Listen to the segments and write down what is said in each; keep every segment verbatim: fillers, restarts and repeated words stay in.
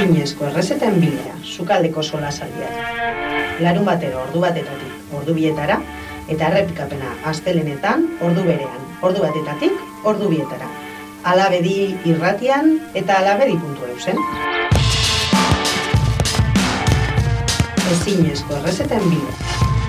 Ezinezko errezeten bilea, sukaldeko solasaldiak. Larun batero ordu batetatik ordu bietara, eta errepikapena astelenetan ordu berean, ordu batetatik ordu bietara. Alabedi irratian eta alabedi puntu eusen. Ezinezko errezeten bilea.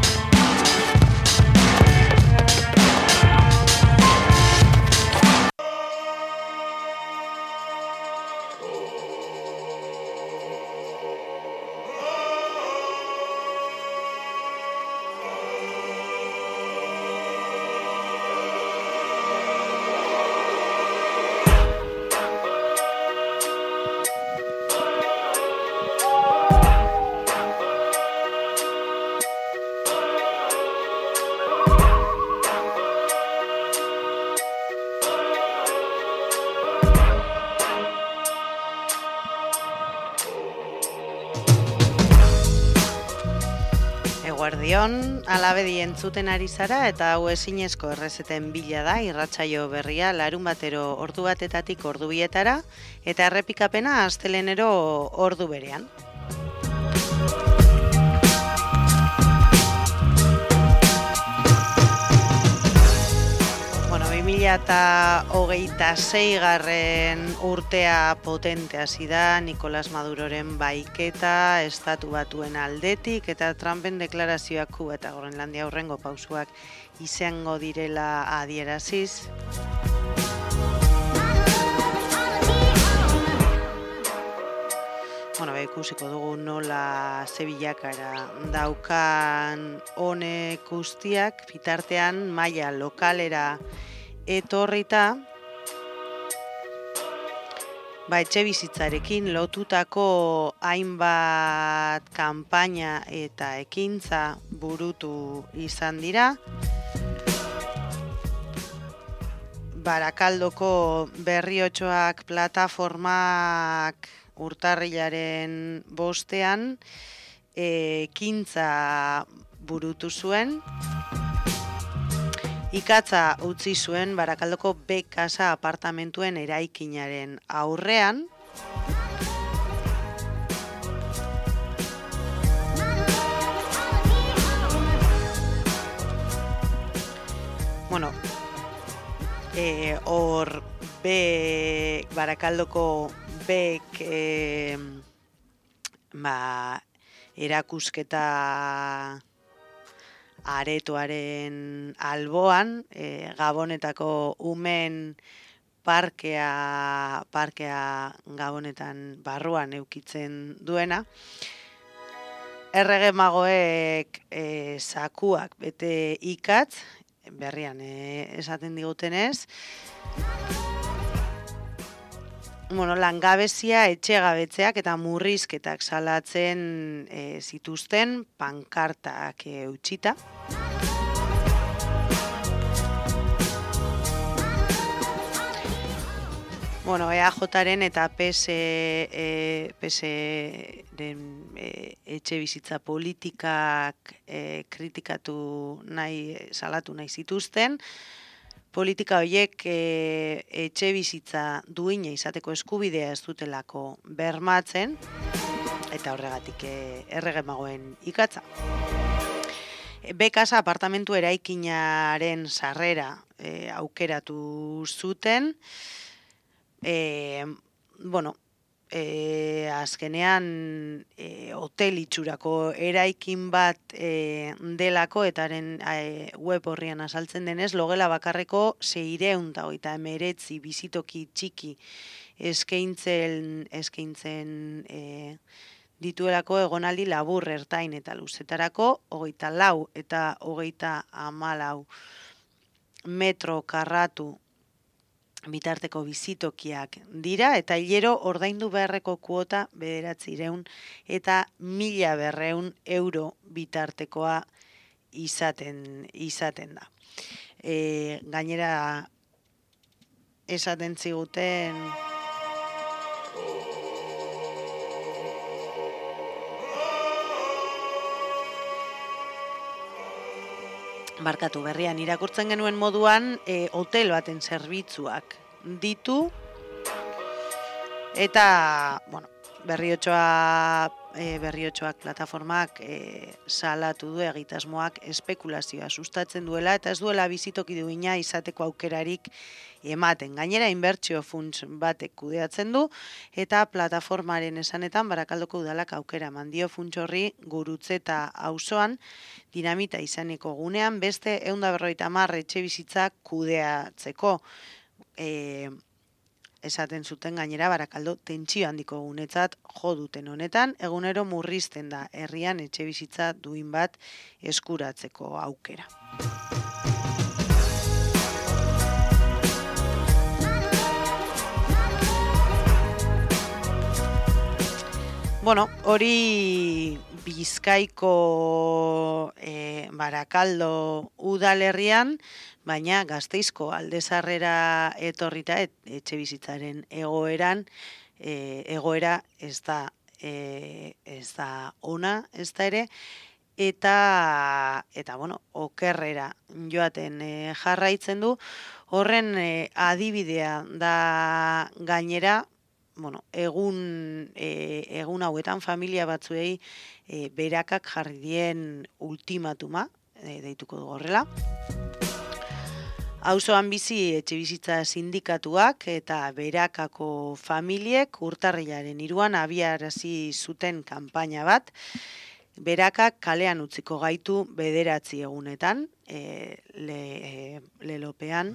Eguerdion, alabedi entzuten ari zara eta hau ezinezko errezeten bila da irratsaio berria larun batero ordu batetatik ordu bietara eta errepikapena astelehenero ordu berean. bi mila hogeita sei garren urtea potente hasi da Nicolas Maduroren baiketa estatu batuen aldetik eta Trumpen deklarazioak Kuba eta Groenlandia hurrengo pausuak izango direla adieraziz. Bueno, ikusiko dugu nola ze bilakaera daukan honek guztiak, bitartean maila lokalera etorrita, ba, etxe bizitzarekin lotutako hainbat kanpaina eta ekintza burutu izan dira. Barakaldoko Berriotxoak plataformak urtarrilaren bostean ekintza burutu zuen. Ikatza utzi zuen Barakaldoko B-Kasa apartamentuen eraikinaren aurrean. Bueno, eh, hor B, Barakaldoko Bek eh, ba, erakusketa aretoaren alboan, e, Gabonetako umen parkea, parkea Gabonetan barruan eukitzen duena. Errege magoek e, zakuak bete ikatz, berrian e, esaten digutenez. Bueno, langabezia, etxegabetzeak eta murrizketak salatzen e, zituzten pankartak e, utxita. Bueno, E A Jaren eta P S E, P S E-ren e, etxe bizitza politikak e, kritikatu nahi, salatu nahi zituzten. Politika horiek e, etxe bizitza duina izateko eskubidea ez dutelako bermatzen, eta horregatik e, errege magoen ikatza. B-Kasa apartamentu eraikinaren sarrera e, aukeratu zuten, e, bueno, E, azkenean e, hotel itxurako eraikin bat e, delako etaren e, web horrian azaltzen denez, logela bakarreko seiehun eta hogeita hemeretzi bizitoki txiki eskaintzen, eskaintzen e, dituelako egonaldi labur ertain eta luzetarako, hogeita lau eta hogeita hamalau metro karratu bitarteko bizitokiak dira, eta hilero ordaindu beharreko kuota bederatziehun eta mila berrehun euro bitartekoa izaten, izaten da. E, gainera esaten ziguten barkatu berrian irakurtzen genuen moduan e, hotel baten zerbitzuak ditu eta bueno, Berriotxoa e, Berriotxoak plataformak e, salatu du egitasmoak espekulazioa sustatzen duela eta ez duela bizitoki duina izateko aukerarik ematen. Gainera, inbertsio funts batek kudeatzen du eta plataformaren esanetan Barakaldoko udalak aukera eman dio funts horri Gurutze eta auzoan dinamita izaneko gunean beste ehun eta berrogeita hamar etxebizitza kudeatzeko. E, Esaten zuten gainera Barakaldo tentsio handiko gunetzat jo duten honetan, egunero murrizten da herrian etxebizitza duin bat eskuratzeko aukera. Bueno, hori Bizkaiko e, Barakaldo udalerrian, baina Gasteizko Aldezarrera etorrita et, etxe bizitzaren egoeran, e, egoera ez da, e, ez da ona, ez da ere, eta, eta bueno, okerrera joaten e, jarraitzen du, horren e, adibidea da gainera, bueno, egun, e, egun hauetan familia batzuei e, berakak jarri dien ultimatuma, e, deituko dugu horrela. Auzoan bizi etxebizitza sindikatuak eta berakako familiek urtarrilaren hiruan abiarazi zuten kanpaina bat, berakak kalean utziko gaitu bederatzi egunetan, e, le, e, lelopean.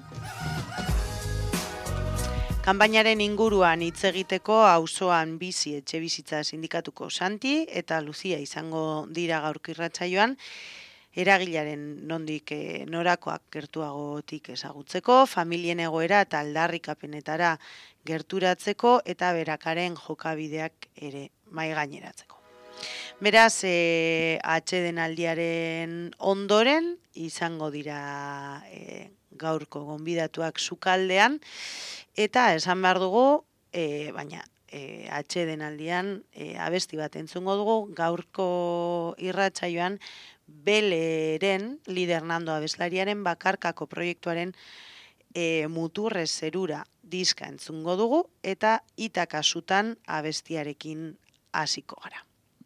Kanpainaren inguruan hitz egiteko auzoan bizi etxebizitza sindikatuko Santi eta Luzia izango dira gaurko irratsaioan, eragilaren nondik e, norakoak gertuagotik ezagutzeko, familien egoera eta aldarrikapenetara gerturatzeko eta berakaren jokabideak ere mai gaineratzeko. Beraz, e, atsedenaldiaren ondoren izango dira e, gaurko gonbidatuak sukaldean, eta esan behar dugu, e, baina e, atsedenaldian e, abesti bat entzungo dugu, gaurko irratsaioan Beleren, Lider Nando abeslariaren bakarkako proiektuaren e, Muturrez zerura diska entzungo dugu, eta Itakasutan abestiarekin hasiko gara.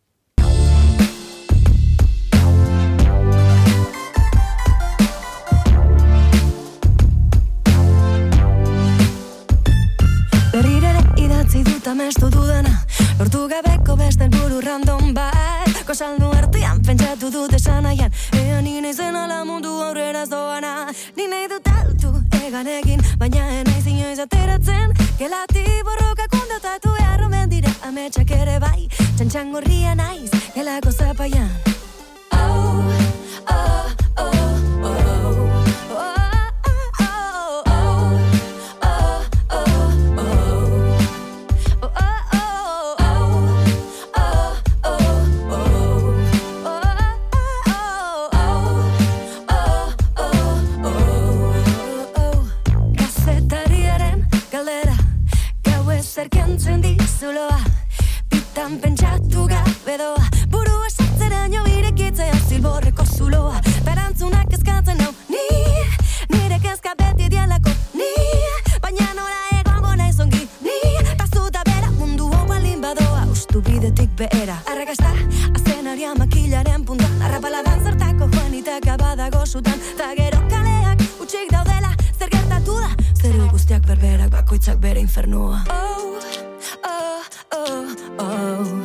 Berrirere idatzi dut amestu dudana, lortu gabeko beste helburu random bat, kosaldu artean pentsatu dut esan nahian, ea ni naizen ala mundu aurrera ez doana, ni nahi dut altu egan egin, baina enaiz inoiz ateratzen, gelati borroka kondotatu erromen dira ametsak ere bai, txantxangorria naiz, gelako zapaian. Oh, oh, oh, oh, oh. Zerkentzen dizuloa, bitan pentsatu gabe doa, burua sartzeraino irekitzea zilborreko zuloa, berantzunak eskatzen hau, ni, nire kezka beti dialako, ni, baina nora egongo naiz ongi, ni, tazuta bera mundu hau balin badoa, ustu bidetik behera. Arrakasta, azenaria makilaren puntan, arrapaladan zertako joanitaka badago zutan, ta gero kaleak utxik daudela, zer gertatu da, zeru guztiak berberak bakoitzak bere infernua. Oh, oh, oh, oh, oh.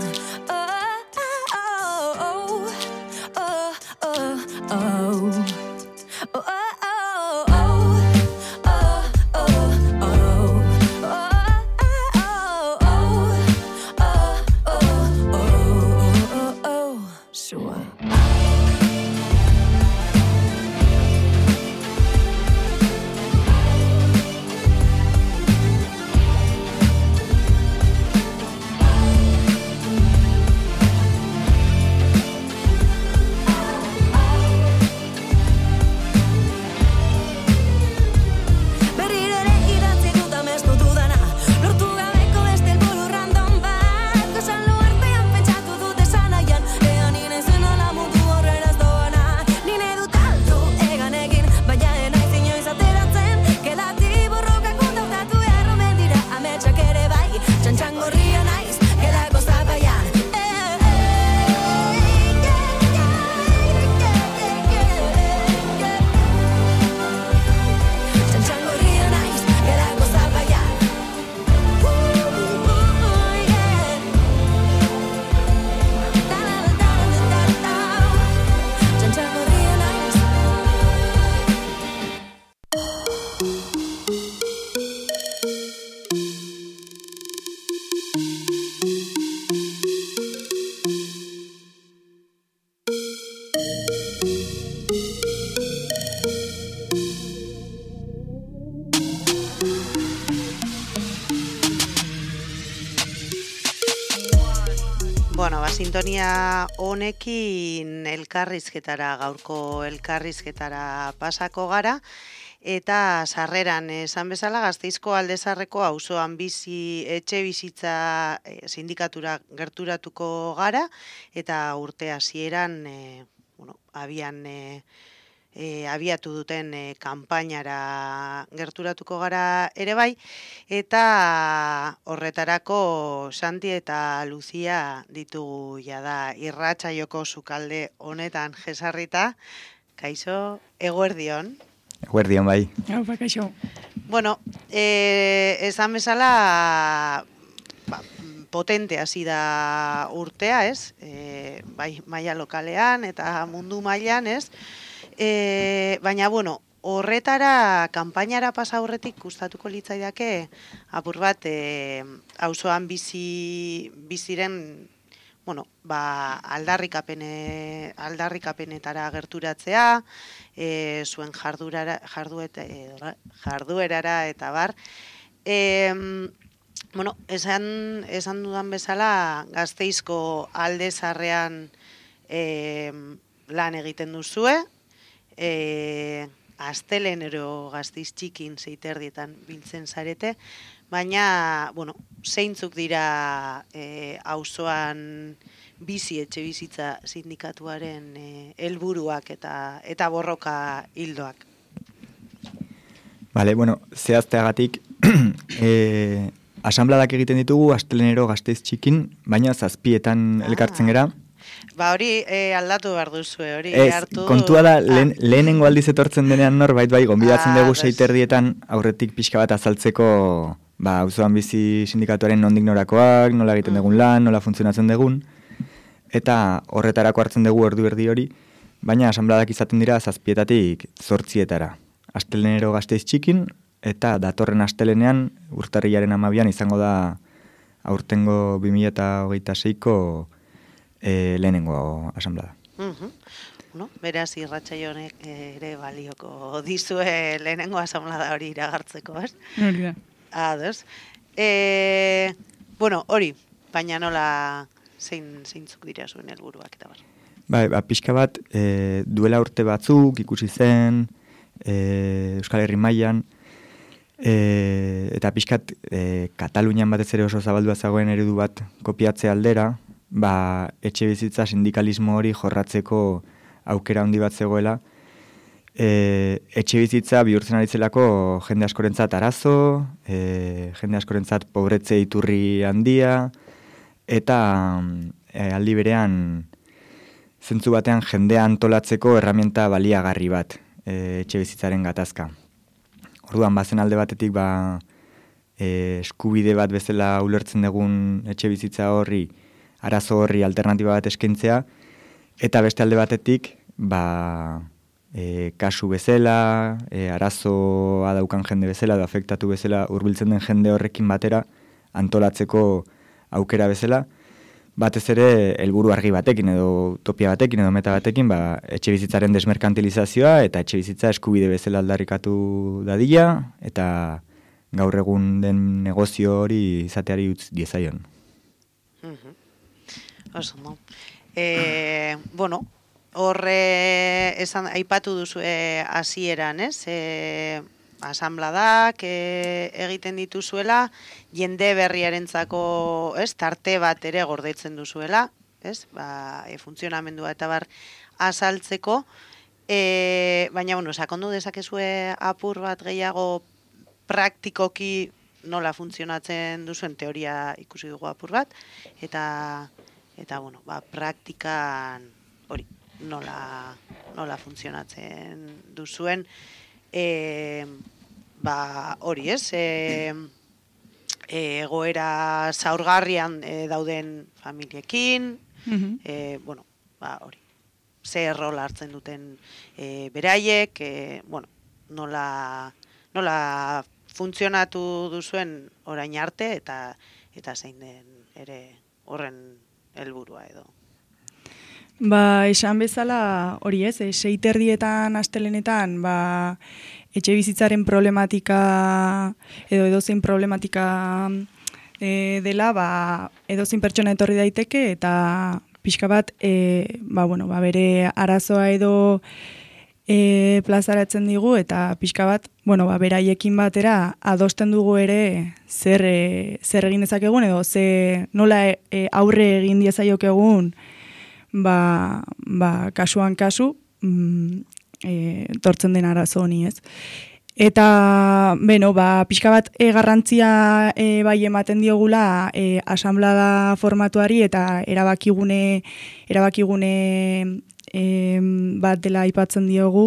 Bueno, ba, sintonia honekin elkarrizketara, gaurko elkarrizketara pasako gara, eta sarreran esan bezala Gasteizko Alde Zaharreko auzoan bizi etxe bizitza e, sindikatura gerturatuko gara, eta urte hasieran e, bueno, abian e, E, abiatu duten e, kanpainara gerturatuko gara ere bai, eta horretarako Santi eta Lucia ditugu jada irratsaioko sukalde honetan jesarrita. Kaixo, eguerdion. Eguerdion bai. Haupa, kaixo. Bueno, e, esan bezala ba, potente hasi da urtea, ez? E, bai, maila lokalean eta mundu mailan, ez? E, baina, bueno, horretara, kanpainara pasa horretik gustatuko litzaidake apur bat e, auzoan bizi, biziren, bueno, ba, aldarrikapene, aldarrikapenetara gerturatzea, e, zuen jardurara, jarduet, e, jarduerara eta bar. E, bueno, esan, esan dudan bezala, Gasteizko Alde Zaharrean e, lan egiten duzue, E, astelenero Gasteiz txikin zeiterdietan biltzen zarete, baina, bueno, zeintzuk dira e, auzoan bizi etxe bizitza sindikatuaren e, helburuak eta eta borroka hildoak. Vale, bueno, zehazteagatik e, asanbladak egiten ditugu astelenero Gasteiz txikin, baina zazpietan ah. elkartzen gera. Ba hori e, aldatu behar duzue, hori Ez, hartu... kontua da, ah. lehen, lehenengo aldiz etortzen denean norbait, bai, gonbidatzen ah, dugu seiterdietan aurretik pixka bat azaltzeko, ba, auzoan bizi sindikatuaren nondik norakoak, nola egiten dugun lan, nola funtzionatzen dugun, eta horretarako hartzen dugu ordu erdi hori, baina asanbladak izaten dira zazpietatik zortzietara. Astelenero Gasteiz txikin, eta datorren astelenean, urtarrilaren amabian izango da aurtengo bi mila hogeita seiko E, lehenengo asanblada. Uh-huh. Bueno, beraz irratsaio honek ere balioko dizue lehenengo asanblada hori iragartzeko, ez? Hori da. Ados. E, bueno, hori, baina nola zein zeintzuk dira zuen helburuak eta bar. Bai, ba, pixka bat, e, duela urte batzuk ikusi zen, e, Euskal Herri mailan, e, eta pixkat e, Katalunian batez ere oso zabaldua zagoen eredu bat kopiatze aldera, ba, etxe bizitza sindikalismo hori jorratzeko aukera handi bat zegoela. E, etxe bizitza bihurtzen ari zelako jende askorentzat arazo, e, jende askorentzat pobretze iturri handia, eta e, aldi berean zentzu batean jendea antolatzeko erramienta baliagarri bat e, etxe bizitzaren gatazka. Orduan, bazen alde batetik ba, e, eskubide bat bezala ulertzen dugun etxe bizitza horri, arazo horri alternatiba bat eskaintzea, eta beste alde batetik, ba, e, kasu bezala, e, arazoa daukan jende bezala, edo afektatu bezala, hurbiltzen den jende horrekin batera, antolatzeko aukera bezala, batez ere helburu argi batekin, edo utopia batekin, edo meta batekin, ba, etxe bizitzaren desmerkantilizazioa, eta etxe bizitza eskubide bezala aldarrikatu dadila, eta gaur egun den negozio hori izateari utz diezaion. Mhm. Oso, no? E, bueno, horre esan aipatu duzu hasieran, ez? E, asanbladak e, egiten dituzuela, jende berriarentzako, ez? Tarte bat ere gordetzen duzuela, ez? Ba, e, funtzionamendua eta bar azaltzeko, e, baina, bueno, sakondu dezakezue apur bat gehiago praktikoki nola funtzionatzen duzuen teoria ikusi dugu apur bat, eta eta bueno, ba, praktikan hori nola, nola funtzionatzen duzuen, e, ba, hori ez, e, e, egoera zaurgarrian e, dauden familiekin, Mhm. e, bueno, ba, hori, ze rol hartzen duten e, beraiek, e, bueno, nola, nola funtzionatu duzuen orain arte, eta eta zein den ere horren helburua edo. Ba, esan bezala hori ez, e, seiterdietan astelenetan, ba, etxe bizitzaren problematika edo edozein problematika e, dela, ba, edozein pertsona etorri daiteke eta pixka bat, e, ba, bueno, ba, bere arazoa edo e, plazaratzen digu eta pixka bat, bueno, ba, beraiekin batera adosten dugu ere zer, e, zer egin dezakegun edo ze nola e, aurre egin diezaiokegun ba, ba, kasuan kasu mm, e, tortzen den arazo honi, ez? Eta, beno, ba, pixka bat e, garrantzia e, bai ematen diogula e, asanblada formatuari eta erabakigune, erabakigune e, bat dela aipatzen diogu.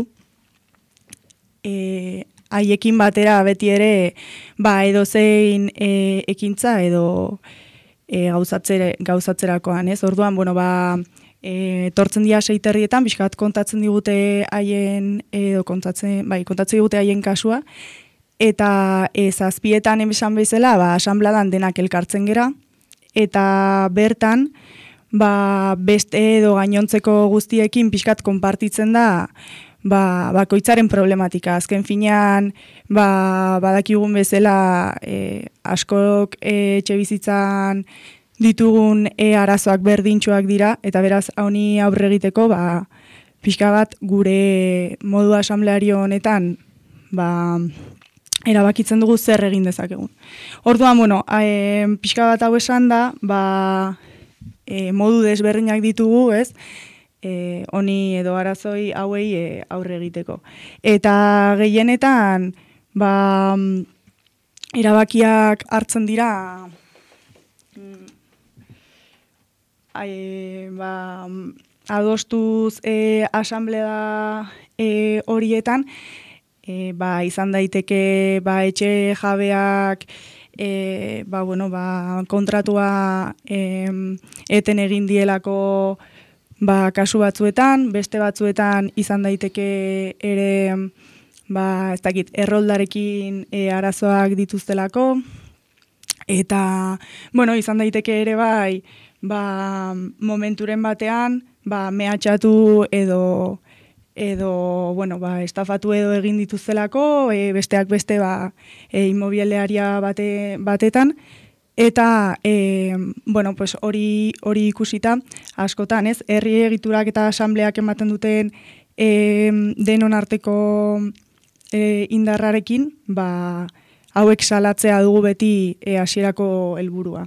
E, haiekin batera beti ere ba, edozein e, ekintza edo e, gauzatzere, gauzatzerakoan, ez? Orduan, bueno, ba, E, tortzen dira seiterrietan, pixkat kontatzen digute haien, edo kontatzen, bai, kontatzen digute haien kasua, eta e, zazpietan esan bezala, ba, asanbladan denak elkartzen gera, eta bertan, ba, beste edo gainontzeko guztiekin pixkat konpartitzen da, ba, bakoitzaren problematika. Azken finean, ba, badakigun bezala, e, askok e, etxe bizitzan ditugun e arazoak berdintxoak dira, eta beraz, hauni aurre egiteko, ba, pixka bat gure modu asambleario honetan, ba, erabakitzen dugu zer egin dezakegun. Orduan, bueno, e, pixka bat hau esan da, ba, e, modu desberdinak ditugu, ez, e, honi edo arazoi hauei e, aurre egiteko. Eta gehienetan, ba, erabakiak hartzen dira, E, ba, adostuz e, asanblea e, horietan, e, ba, izan daiteke ba, etxe jabeak e, ba, bueno, ba, kontratua e, eten egin dielako ba, kasu batzuetan, beste batzuetan izan daiteke ere ba, ez dakit, erroldarekin e, arazoak dituztelako, eta bueno, izan daiteke ere bai, ba, momenturen batean, ba, mehatxatu edo, edo, bueno, ba, estafatu edo egin dituztelako, e, besteak beste, ba, e, inmobiliaria bate, batetan, eta, e, bueno, pues hori, hori ikusita, askotan, ez, herri egiturak eta asambleak ematen duten e, denon arteko e, indarrarekin, ba, hauek salatzea dugu beti e, hasierako helburua.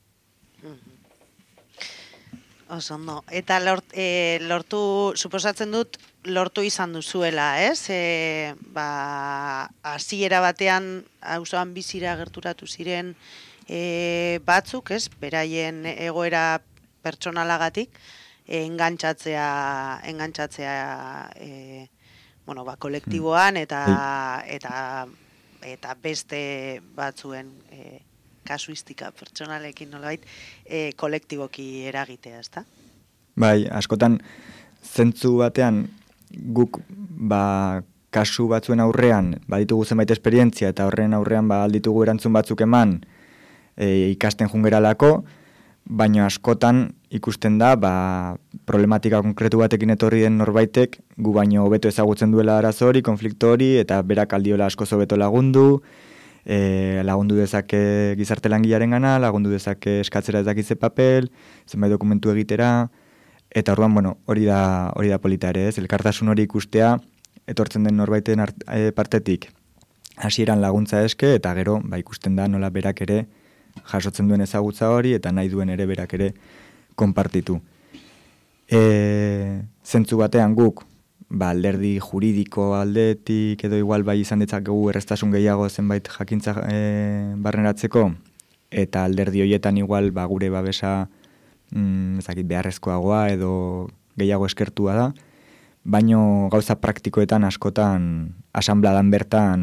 Oso, no. Eta lort, e, lortu, suposatzen dut, lortu izan duzuela, ez? E, ba, hasiera batean, auzoan bizira gerturatu ziren e, batzuk, ez? Beraien egoera pertsonalagatik, e, engantzatzea, engantzatzea, e, bueno, ba, kolektiboan, eta, eta, eta beste batzuen, e, kasuistika pertsonalekin nolabait e, kolektiboki eragitea, ezta? Bai, askotan zentzu batean guk ba, kasu batzuen aurrean baditugu zenbait esperientzia eta horren aurrean ba, alditugu erantzun batzuk eman e, ikasten jungeralako, baina askotan ikusten da ba, problematika konkretu batekin etorri den norbaitek gu baino hobeto ezagutzen duela arazo hori, konflikto hori, eta berak aldiola askoz hobeto lagundu, E, lagundu dezake gizarte langilaren gana, lagundu dezake eskatzera ez dakitze papel, zenbait dokumentu egitera, eta orduan, bueno, hori da, hori da polita ere, ez? Elkartasun hori ikustea, etortzen den norbaiten art, e, partetik, hasieran laguntza eske, eta gero, ba, ikusten da nola berak ere jasotzen duen ezagutza hori, eta nahi duen ere berak ere konpartitu. E, zentzu batean guk, ba, alderdi juridiko aldetik edo igual bai izan ditzakegu errestasun gehiago zenbait jakintza e, barneratzeko, eta alderdi hoietan igual ba, gure babesa mm, ezakit, beharrezkoagoa edo gehiago eskertua da, baino gauza praktikoetan askotan asanbladan bertan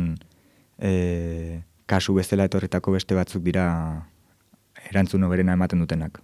e, kasu bezala etorritako beste batzuk dira erantzun hoberena ematen dutenak.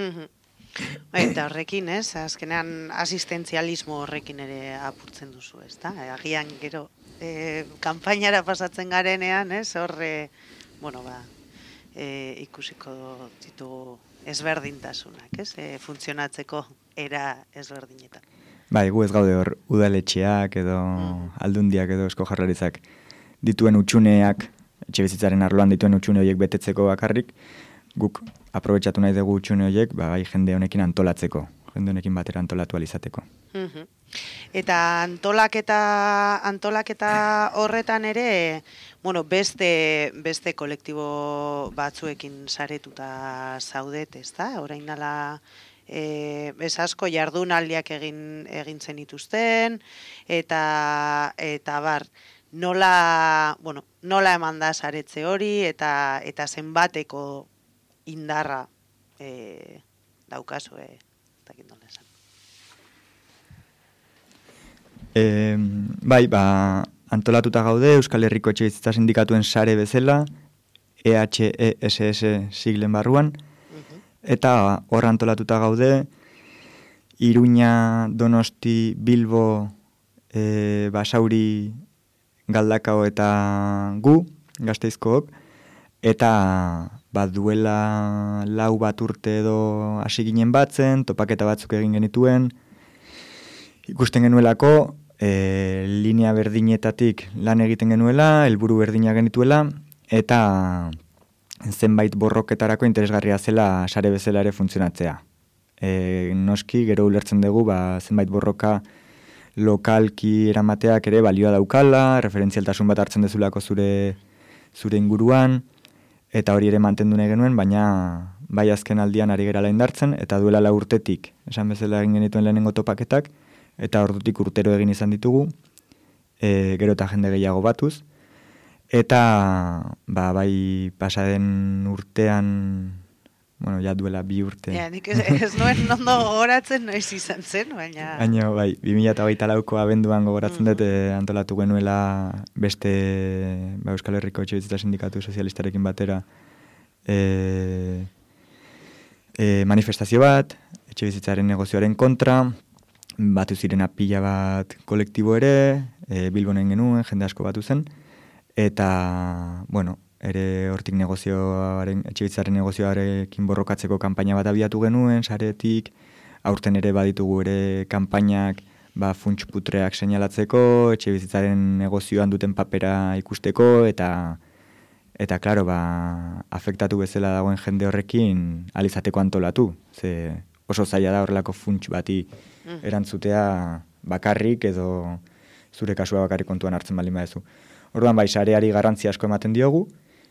Eta horrekin, ez, azkenean asistentzialismo horrekin ere apurtzen duzu, ez da? Agian gero e, kanpainara pasatzen garenean, ez, horre, bueno, ba, e, ikusiko ditugu ezberdintasunak, ez, e, funtzionatzeko era ezberdinetan. Bai, gu ez gaude hor udaletxeak edo mm. aldundiak edo Eusko Jaurlaritzak. dituen utxuneak, etxe bizitzaren arloan dituen utxune horiek betetzeko bakarrik, guk aprobetxatu nahi dugu utxune horiek, ba, bai jende honekin antolatzeko, jende honekin batera antolatu alizateko. Mhm. Eta antolaketa, antolaketa horretan ere, bueno, beste, beste kolektibo batzuekin saretuta zaudet, ezta? Orain dela, e, ez asko jardunaldiak egin, egin zenituzten, eta, eta bar, nola, bueno, nola eman da saretze hori, eta, eta zenbateko indarra e, daukazu, e, ez dakit nola esan. E, bai, ba, antolatuta gaude Euskal Herriko Etxebizitza Sindikatuen sare bezala, E H E S S siglen barruan, eta hor antolatuta gaude, Iruña, Donosti, Bilbo, e, Basauri, Galdakao eta gu, Gasteizkook, eta bat duela lau bat urte edo hasi ginen batzen, topaketa batzuk egin genituen, ikusten genuelako, e, linea berdinetatik lan egiten genuela, helburu berdina genituela, eta zenbait borroketarako interesgarria zela sare bezala ere funtzionatzea. E, noski, gero ulertzen dugu, ba, zenbait borroka lokalki eramateak ere balioa daukala, referentzialtasun bat hartzen dezulako zure, zure inguruan, eta hori ere mantendu nahi genuen, baina bai azken aldian ari gerala indartzen, eta duela lau urtetik, esan bezala egin genituen lehenengo topaketak, eta ordutik urtero egin izan ditugu, e, gero eta jende gehiago batuz, eta ba, bai pasaden urtean, bueno, ja duela bi urte. Ja, nik ez, ez nuen ondo gogoratzen noiz izan zen, baina... Baina, bai, bi mila hogeita lauko abenduan gogoratzen dut, mm-hmm. antolatu genuela beste ba, Euskal Herriko Etxebizitza Sindikatu Sozialistarekin batera e, e, manifestazio bat, etxebizitzaren negozioaren kontra, batu zirena pila bat kolektibo ere, e, Bilbonen genuen, jende asko batu zen, eta, bueno, ere hortik negozioaren, etxebizitzaren negozioarekin borrokatzeko kanpaina bat abiatu genuen, saretik, aurten ere baditugu ere kanpainak, ba, funts putreak seinalatzeko, etxebizitzaren negozioan duten papera ikusteko, eta, eta klaro, ba, afektatu bezala dagoen jende horrekin alizateko antolatu, ze oso zaila da horrelako funts bati erantzutea bakarrik edo zure kasua bakarrik kontuan hartzen baldin baduzu. Orduan bai, sareari garrantzi asko ematen diogu,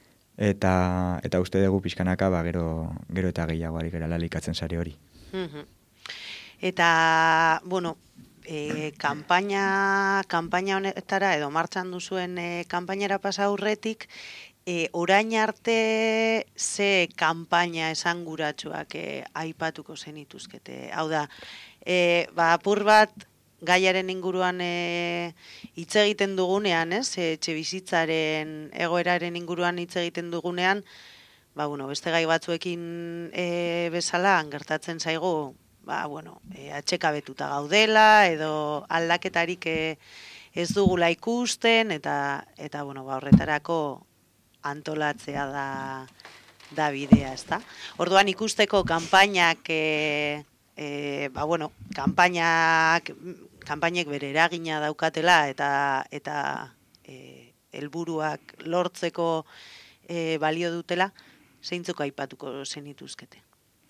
eta eta uste dugu pixkanaka ba, gero, gero eta gehiago ari gara lalikatzen sare hori. Eta, bueno, e, kanpaina, kanpaina honetara edo martxan duzuen e, kanpainara pasa aurretik, e, orain arte ze kanpaina esanguratsuak e, aipatuko zenituzkete. Hau da, e, ba, apur bat, gaiaren inguruan e, hitz egiten dugunean, ez? Etxe bizitzaren egoeraren inguruan hitz egiten dugunean, ba, bueno, beste gai batzuekin e, bezala gertatzen zaigu, ba, bueno, e, atxekabetuta gaudela edo aldaketarik e, ez dugula ikusten eta eta bueno, ba, horretarako antolatzea da da bidea, ezta? Orduan ikusteko kanpainak e, e, ba, bueno, kanpainak kanpainek bere eragina daukatela eta eta e, helburuak lortzeko e, balio dutela, zeintzuk aipatuko zenituzkete?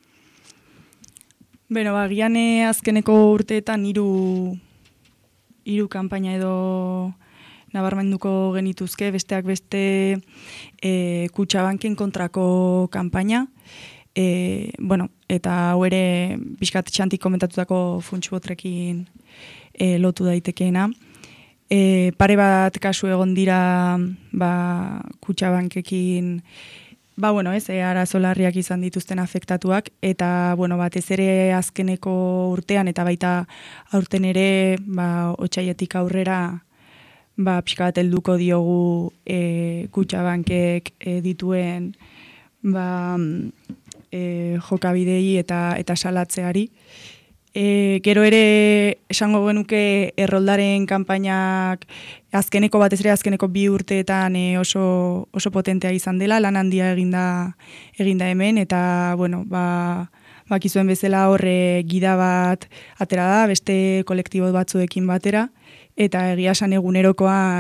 Beno, bagian azkeneko urteetan hiru hiru kanpaina edo nabarmenduko genituzke, besteak beste e, Kutxabanken kontrako kanpaina, e, bueno, eta hau ere pixkat txantik komentatutako funtsbotrekin e, lotu daitekeena. E, pare bat kasu egon dira ba, Kutxabankekin, ba, bueno, ez, e, arazo larriak izan dituzten afektatuak, eta, bueno, batez ere azkeneko urtean, eta baita aurten ere, ba, otsailetik aurrera, ba, pixka bat helduko diogu e, Kutxabankek e, dituen, ba, e, jokabidei eta, eta salatzeari. E, gero ere esango genuke erroldaren kanpainak azkeneko batez ere azkeneko bi urteetan e, oso, oso potentea izan dela, lan handia eginda, eginda hemen, eta bueno, ba, bakizuen bezala horre gida bat atera da, beste kolektibo batzuekin batera, eta egia esan egunerokoan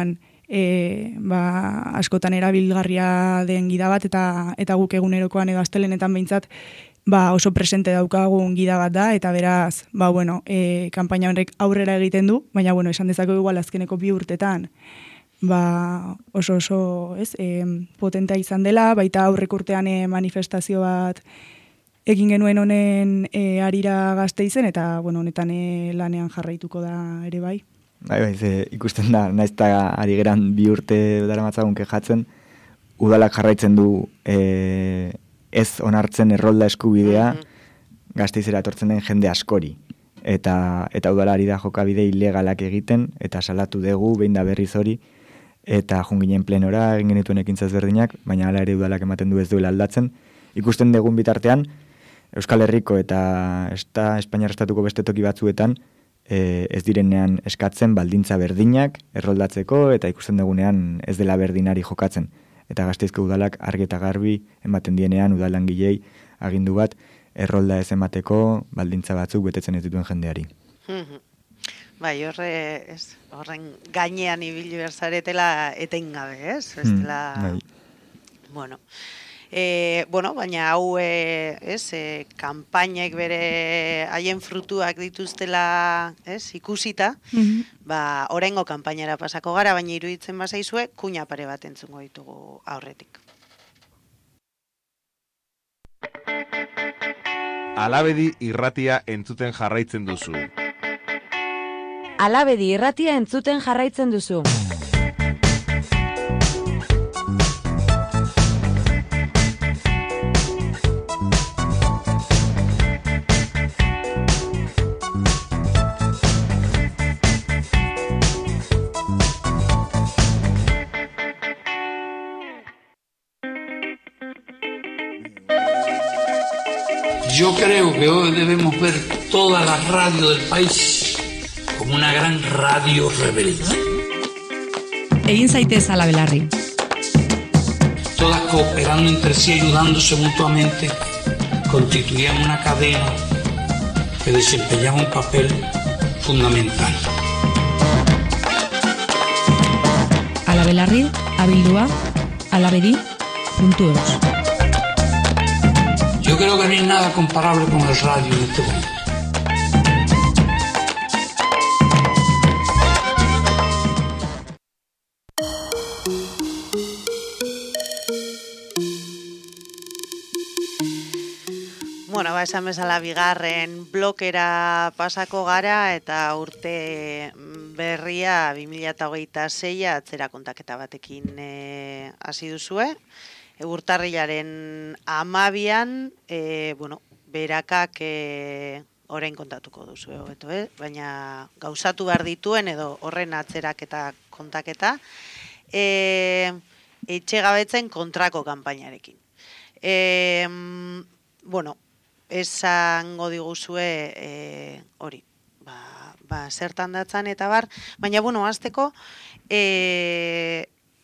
e, ba, askotan erabilgarria den gida bat, eta eta guk egunerokoan edo astelenetan behintzat ba, oso presente daukagun gida bat da, eta beraz, ba, bueno, e, kanpaina horrek aurrera egiten du, baina, bueno, esan dezako igual azkeneko bi urtetan, ba, oso oso, ez, e, potentea izan dela, baita aurrek urtean e, manifestazio bat egin genuen honen e, arira Gasteizen, eta, bueno, honetan e, lanean jarraituko da ere bai. Bai, bai, ze, ikusten da, naiz eta ari geran bi urte daramatzagun kejatzen, udalak jarraitzen du e, ez onartzen errolda eskubidea mm-hmm. Gasteizera etortzen den jende askori. Eta, eta udala ari da jokabide ilegalak egiten, eta salatu dugu, behin da berriz hori, eta junginen plenora egin genituen ekintza ezberdinak, baina hala ere udalak ematen du ez duela aldatzen. Ikusten dugun bitartean, Euskal Herriko eta esta, Espainiar estatuko beste toki batzuetan, e, ez direnean eskatzen baldintza berdinak erroldatzeko, eta ikusten dugunean ez dela berdinari jokatzen. Eta Gasteizko udalak argi eta garbi ematen dienean udalangilei agindu bat errolda ez emateko baldintza batzuk betetzen ez dituen jendeari. Bai, horre, ez, horren gainean ibili berzaretela etengabe, ez? Ez dela, bai. Bueno, e, bueno, baina hau, e, ez, e, kanpainek bere haien frutuak dituztela, ez, ikusita, mm-hmm. ba, oraingo kanpainara pasako gara, baina iruditzen bazaizue, kuña pare bat entzungo ditugu aurretik. Alabedi irratia entzuten jarraitzen duzu. Alabedi irratia entzuten jarraitzen duzu. Yo creo que hoy debemos ver toda la radio del país como una gran radio rebelde. Egin zaitez a la belarri. Todas cooperando entre sí, ayudándose mutuamente, constituían una cadena que desempeñaba un papel fundamental. A la belarri, abildua, alabedi punto eus. Yo creo que no hay nada comparable con el radio en este momento. Bueno, ba, esan bezala bigarren blokera pasako gara eta urte berria bi mila hogeita sei atzera kontaketa batekin e, hasi duzue. Urtarrilaren amabian, e, bueno, berakak e, orain kontatuko duzu hobeto, eh? Baina gauzatu behar dituen edo horren atzerak eta kontaketa, e, etxegabetzen kontrako kanpainarekin. E, bueno, esango diguzue e, hori, ba, ba, zertan datzan eta bar, baina, bueno, azteko, e,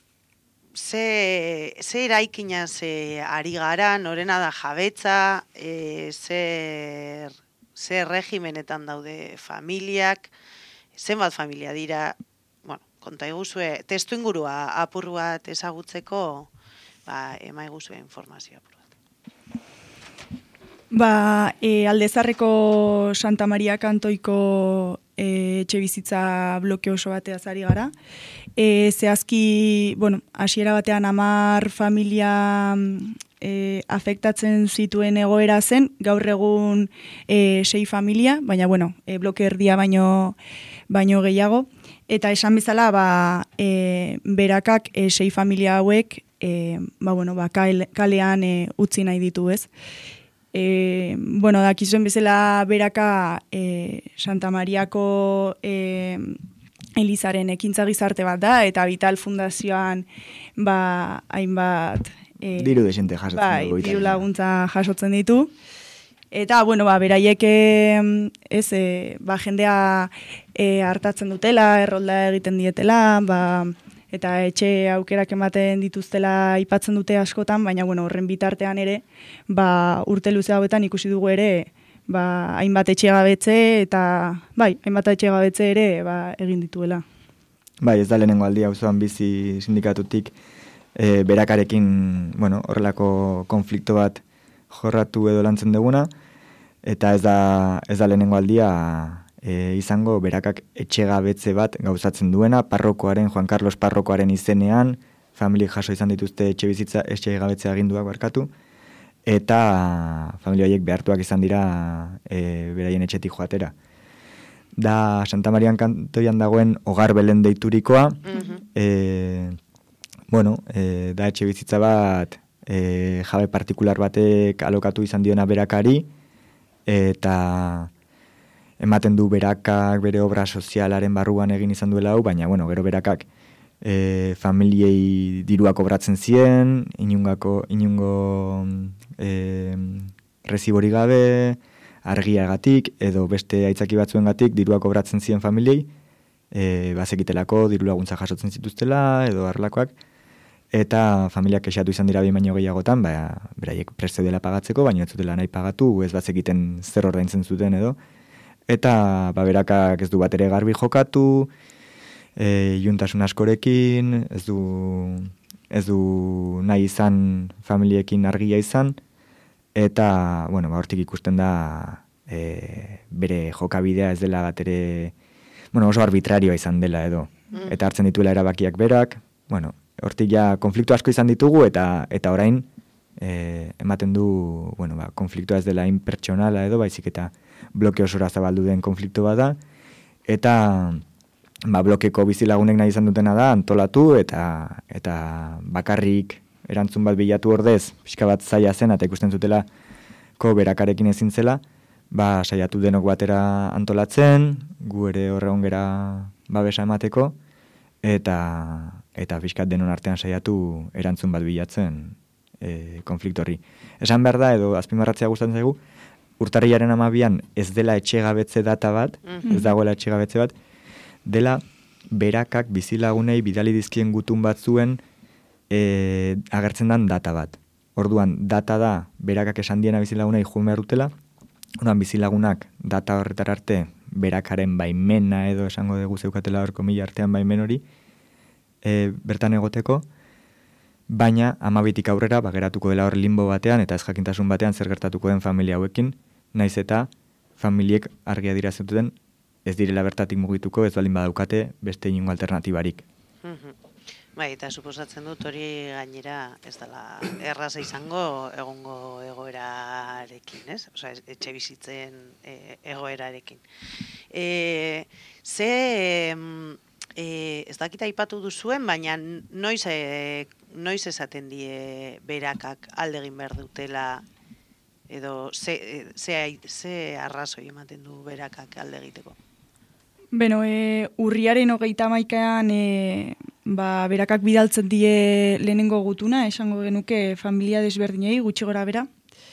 Ze, ze eraikina ze ari gara, norena da jabetza, e, zer, zer regimenetan daude familiak, zenbat familia dira, bueno, konta iguzue, testu ingurua apur bat ezagutzeko, ba, ema iguzue informazioa apur bat. Ba, e, Aldezarreko Santa Maria Kantoiko e, etxe bizitza bloke oso bateaz ari gara. E, zehazki, bueno, hasiera batean hamar familia e, afektatzen zituen egoera zen, gaur egun e, sei familia, baina, bueno, e, bloke erdia baino, baino gehiago. Eta esan bezala, ba, e, berakak e, sei familia hauek, e, ba, bueno, ba, kalean e, utzi nahi ditu, ez? E, bueno, dakizuen bezala beraka e, Santa Mariako e, Elizaren ekintza gizarte bat da, eta Vital Fundazioan ba, hainbat e, diru desente jasotzen bai, dugu. Diru laguntza jasotzen ditu. Eta, bueno, ba, beraiek ez, e, ba, jendea e, hartatzen dutela, errolda egiten dietela, ba, eta etxe aukerak ematen dituztela aipatzen dute askotan, baina bueno, horren bitartean ere, ba, urte luze hauetan ikusi dugu ere, ba, hainbat etxegabetze eta bai, hainbat etxegabetze ere ba, egin dituela. bai, ez da lehenengo aldia auzoan bizi sindikatutik e, berakarekin, bueno, horrelako konflikto bat jorratu edo lantzen duguna, eta ez da, ez da lehenengo aldia e, izango berakak etxegabetze bat gauzatzen duena, parrokoaren, Juan Carlos parrokoaren izenean, familiek jaso izan dituzte etxe bizitza, etxegabetze aginduak barkatu, eta familia horiek behartuak izan dira e, beraien etxetik joatera. Da Santa Marian kantoian dagoen Hogar Belen deiturikoa, mm-hmm. e, bueno, e, da etxe bizitza bat e, jabe partikular batek alokatu izan diona berakari, eta ematen du berakak bere obra sozialaren barruan egin izan duela hau, baina bueno, gero berakak e, familiei dirua kobratzen zien, inungako, inungo e, rezibori gabe, argiagatik edo beste aitzaki batzuengatik dirua kobratzen zien familiei, e, bazekitelako diru laguntza jasotzen zituztela edo harlakoak, eta familiak kexatu izan dira behin baino gehiagotan, ba, beraiek preste dela pagatzeko, baina ez zutela nahi pagatu, ez bazekiten zer ordaintzen zuten edo, eta ba, berakak ez du bat ere garbi jokatu, e, juntasun askorekin, ez du, ez du nahi izan familiekin argia izan, eta, bueno, ba, hortik ikusten da e, bere jokabidea ez dela bat ere, bueno, oso arbitrarioa izan dela edo, mm. eta hartzen dituela erabakiak berak, bueno, hortik ja konfliktu asko izan ditugu, eta eta orain e, ematen du, bueno, ba, konfliktua ez dela inpertsonala edo, baizik eta bloke osora zabaldu den konfliktu bada, eta ba, blokeko bizilagunek nahi izan dutena da antolatu, eta eta bakarrik erantzun bat bilatu ordez, pixka bat zaila zen, eta ikusten zutela ko berakarekin ezin zela, ba, saiatu denok batera antolatzen, gu ere horregon gera babesa emateko, eta eta pixkat denon artean saiatu erantzun bat bilatzen e, konfliktu horri. Esan behar da, edo azpimarratzea gustatzen zaigu, urtarrilaren hamabian ez dela etxegabetze data bat, mm-hmm. ez dagoela etxegabetze bat, dela berakak bizilagunei bidali dizkien gutun batzuen e, agertzen dan data bat. Orduan, data da berakak esan diena bizilagunei joan behar dutela, orduan bizilagunak data horretar arte berakaren baimena edo esango dugu zeukatela horko mila artean baimen hori, e, bertan egoteko, baina hamabitik aurrera bageratuko dela hor limbo batean eta ez jakintasun batean zer gertatuko den familia hauekin, naiz eta familiek argia dira zuten ez direla bertatik mugituko, ez baldin badaukate beste inungo alternatibarik. Mm-hmm. Bai, eta suposatzen dut hori gainera ez dela erraza izango egongo egoerarekin, ez? Osea, etxe bizitzen e, egoerarekin. E, ze, e, ez dakita aipatu duzuen, baina noiz, e, noiz esaten die berakak alde egin behar dutela, edo ze, ze, ze arrazoi ematen du berakak alde egiteko? Beno, e, urriaren hogeita hamaikaan e, ba, berakak bidaltzen die lehenengo gutuna, esango genuke familia desberdinei gutxi gora bera.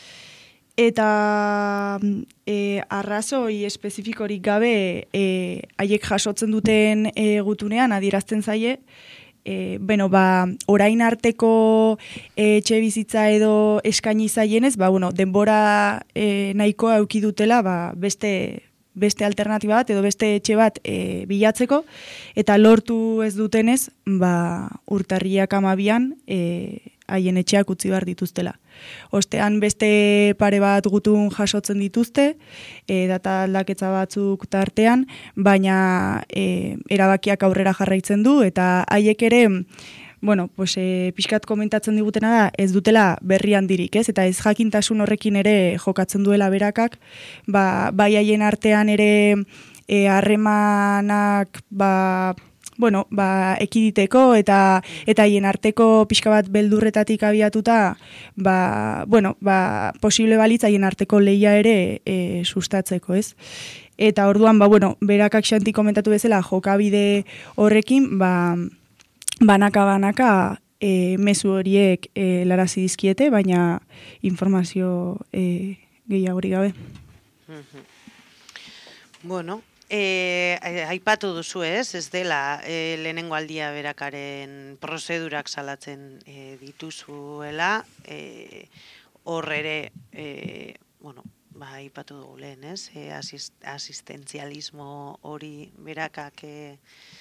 Eta e, arrazoi espezifikorik gabe e, haiek jasotzen duten e, gutunean adierazten zaie, e, beno, ba, orain arteko e, etxe bizitza edo eskaini zaienez, ba, bueno, denbora e, nahikoa eduki dutela ba, beste beste alternatiba bat edo beste etxe bat e, bilatzeko, eta lortu ez dutenez, ba, urtarriak hamabian e, haien etxeak utzi behar dituztela. Ostean beste pare bat gutun jasotzen dituzte, e, data aldaketza batzuk tartean, baina e, erabakiak aurrera jarraitzen du, eta haiek ere, bueno, pues, e, pixkat komentatzen digutena da, ez dutela berri handirik, ez? Eta ez jakintasun horrekin ere jokatzen duela berakak, ba, bai haien artean ere harremanak, e, ba, bueno, ba, ekiditeko eta eta haien arteko pixka bat beldurretatik abiatuta, ba, bueno, ba, posible balitz haien arteko lehia ere e, sustatzeko, ez? Eta orduan, ba, bueno, berakak xanti komentatu bezala jokabide horrekin, ba, banaka-banaka e, mezu horiek e, larazi dizkiete, baina informazio e, gehiagorik gabe. Mm-hmm. Bueno, e, aipatu duzu ez, ez dela e, lehenengo aldia berakaren prozedurak salatzen e, dituzuela, e, hor ere, e, bueno, ba, aipatu dugu lehen ez, e, asist, asistentzialismo hori berakak e,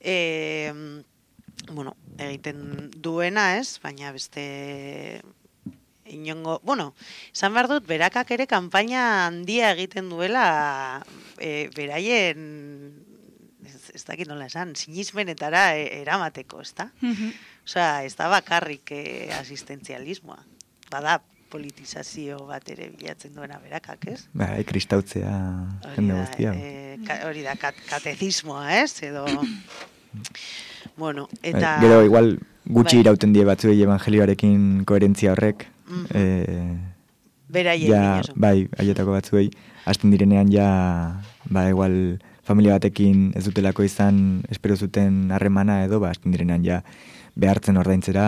E, bueno, egiten duena, ez? Baina beste inongo, bueno, esan behar dut, berakak ere kanpaina handia egiten duela e, beraien, ez, ez dakit nola esan, sinismenetara e, eramateko, ez da? Mhm. Osea, ez da bakarrik e, asistentzialismoa. Bada politizazio bat ere bilatzen duena berakak, ez? Ba, e, kristautzea jende guztia. E, ka, hori da, kat, katezismoa, ez? Edo... Bueno, eta... Gero, igual, gutxi bai. irauten die batzuei evangelioarekin koherentzia horrek. Mm-hmm. e, Beraien ja, inozo. bai, haietako batzuei, hasten direnean ja, ba, igual, familia batekin ez dutelako izan, espero zuten harremana edo, ba, hasten direnean ja, behartzen ordaintzera,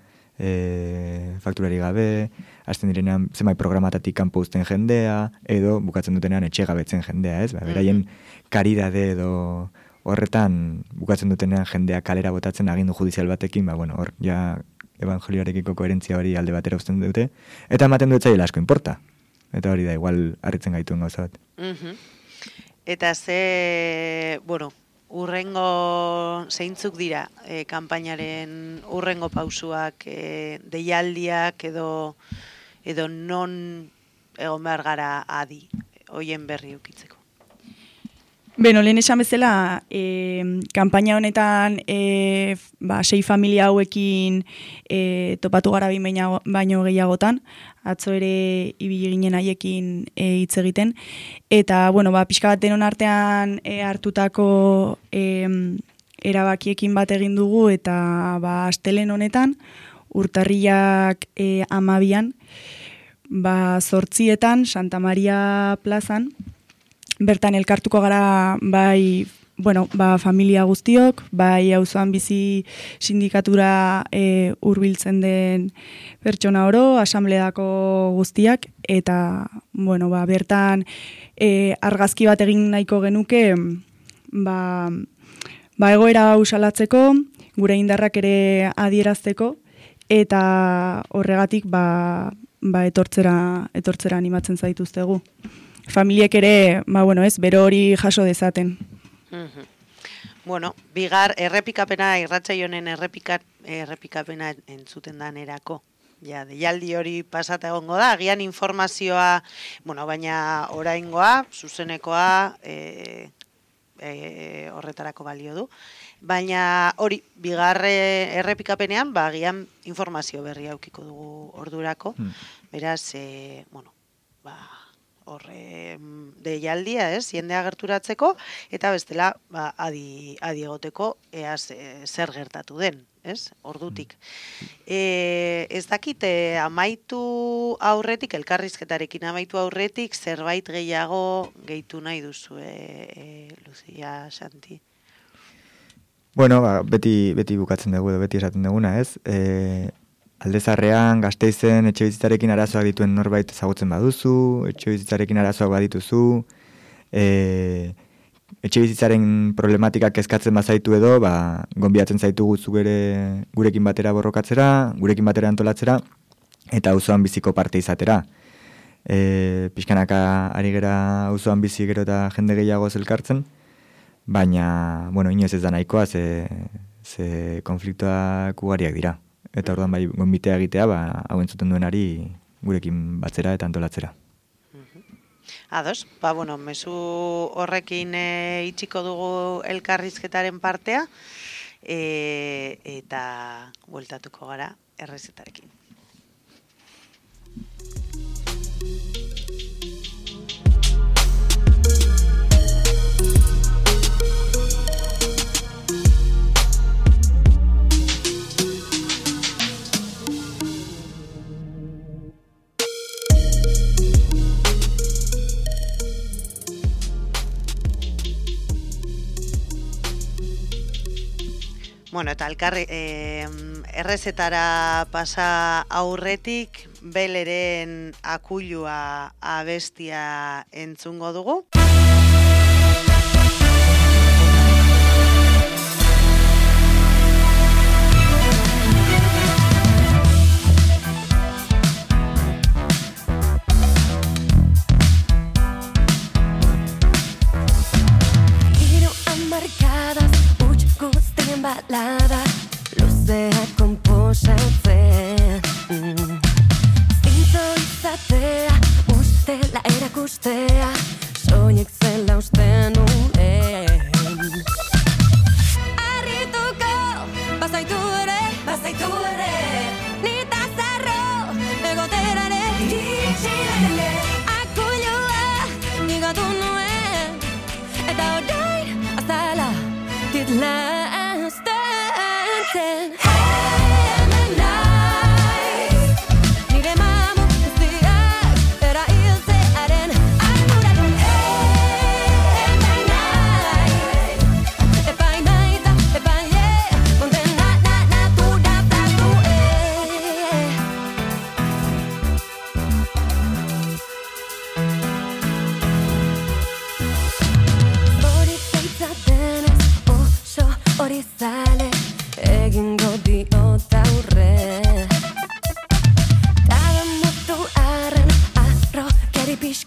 e, fakturari gabe, hasten direnean zenbait programatatik kanpo uzten jendea, edo bukatzen dutenean etxe gabetzen jendea, ez? Ba, beraien karidade edo horretan bukatzen dutenean jendea kalera botatzen agindu judizial batekin, ba, bueno, hor, ja, evangelioarekiko koherentzia hori alde batera uzten dute, eta ematen dut zaila asko inporta. Eta hori da, igual, harritzen gaituen gauza bat. Mm-hmm. Eta ze, bueno, urrengo zeintzuk dira, e, kanpainaren urrengo pausuak, e, deialdiak edo, edo non egon behar gara adi, hoien berri ukitzeko. Beno, lehen esan bezala, e, kanpaina honetan e, ba, sei familia hauekin e, topatu gara bin baino, baino gehiagotan, atzo ere ibili ginen haiekin e, hitz egiten, eta, bueno, ba, pixka bat denon artean e, hartutako e, erabakiekin bat egin dugu, eta ba, astelen honetan, urtarrilak e, amabian, ba, zortzietan, Santa Maria plazan, bertan elkartuko gara bai, bueno, ba, familia guztiok, bai auzoan bizi sindikatura e, hurbiltzen den pertsona oro, asambleako guztiak, eta bueno, ba, bertan e, argazki bat egin nahiko genuke, ba, ba egoera hau salatzeko, gure indarrak ere adierazteko, eta horregatik ba, ba etortzera, etortzera animatzen zaituztegu. Familiek ere, ba, bueno, ez, bero hori jaso dezaten. Mm-hmm. Bueno, bigar, errepikapena, irratsaionen errepika, errepikapena entzuten danerako. Ja, deialdi hori pasata egongo da, agian informazioa, bueno, baina oraingoa, zuzenekoa, e, e, horretarako balio du. Baina hori, bigarre errepikapenean, ba, agian informazio berri aukiko dugu ordurako. Mm. Beraz, e, bueno, ba... horre deialdia, ez, jendea gerturatzeko, eta bestela, ba, adi, adi egoteko, ea zer gertatu den, ez, ordutik. E, ez dakit, e, amaitu aurretik, elkarrizketarekin amaitu aurretik, zerbait gehiago gehitu nahi duzu, e, e, Lucia, Santi? Bueno, ba, beti, beti bukatzen dugu, edo beti esaten duguna, ez, e, Aldezarrean, Gasteizen, etxebizitzarekin arazoak dituen norbait ezagutzen baduzu, etxebizitzarekin arazoak badituzu, e, etxebizitzaren problematikak eskatzen bazaitu edo, ba, gonbiatzen zaitugu zu gure, gurekin batera borrokatzera, gurekin batera antolatzera, eta auzoan biziko parte izatera. E, pixkanaka ari gera auzoan bizi gero eta jende gehiago zelkartzen, baina, bueno, inoez ez da nahikoa, ze, ze konfliktuak ugariak dira. Eta orduan bai gonbitea egitea, ba, hau entzuten duenari gurekin batzera eta antolatzera. Ados, ba, bueno, mezu horrekin e, itxiko dugu elkarrizketaren partea, e, eta bueltatuko gara errezetarekin. Bueno, eta elkarri, eh, errezetara pasa aurretik, Beleren akuilua abestia entzungo dugu. Giro amarkadas, huts guzti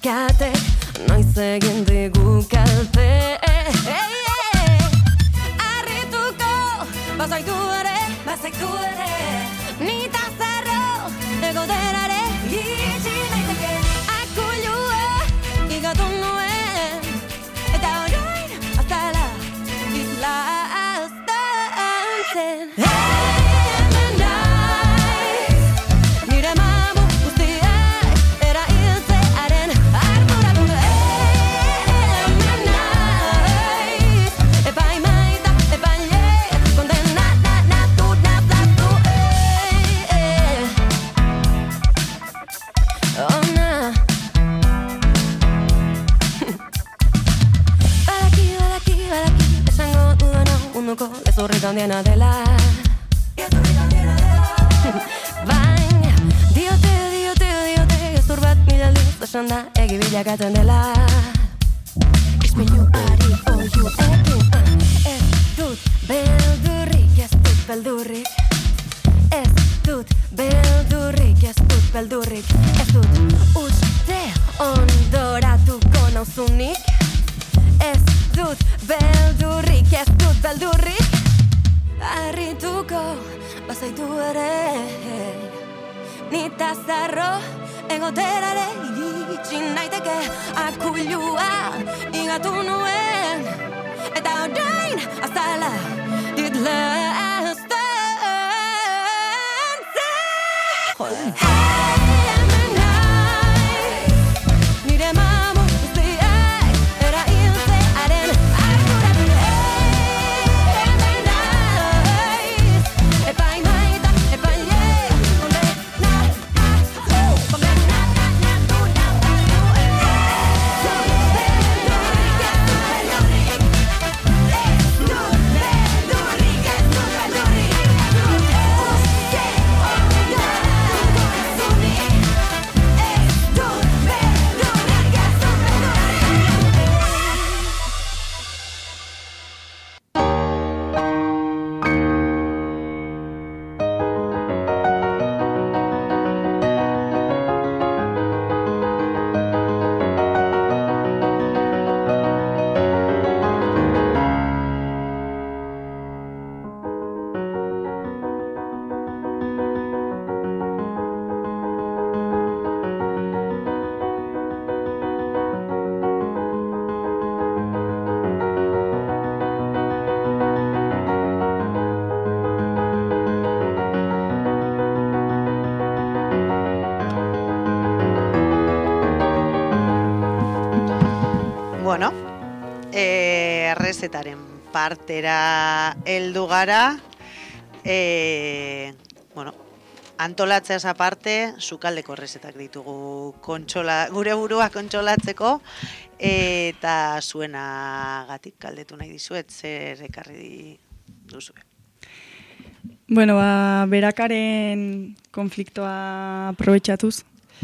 katek noiz egin digu kalte. Arrituko bazaitu ere, bazaitu ere, nita zerro egoderare itxi naiteke. Akulua igatu nuen, eta orain azala izlazten zen. Hemen naiz, nire mamu guztiak erailtzearen arduradun. Hemen naiz, epaimaita, epaile, kondenatu nazatu. Ona Badaki, badaki, badaki, esango dudana munduko gezurrik handiena dela. Baina, diote, diote, diote, gezur bat mila aldiz esan da egi bilakatzen dela. Ismiluari oiu ekin, ez dut beldurrik, ez dut beldurrik. Ez dut beldurrik, ez dut beldurrik. Ez dut uste ondoratuko nauzunik. Ez dut beldurrik, ez dut beldurrik. Arrituko bazaitu ere, nita zarro egoterare itxi naiteke. Akulua igatu nuen, eta orain azala ditlazten zen. Hemen naiz, nire mamu guztiak erailtzearen arduradun. Hemen naiz, epaimaita, epaile, kondenatu, kondenatu nazatu. Zut beldurrik, ez dut beldurrik. Ez dut beldurrik, ez dut beldurrik. Uste ondoratuko nauzunik. Ez dut beldurrik, ez dut Bueno, eh, errezetaren partera heldu gara. Eh, bueno, antolatzeaz aparte, sukaldeko errezetak ditugu kontsola, gure burua kontsolatzeko, eta zuenagatik galdetu nahi dizuet, zer ekarri duzue. Bueno, ba, berakaren konfliktoa aprobetxatuz,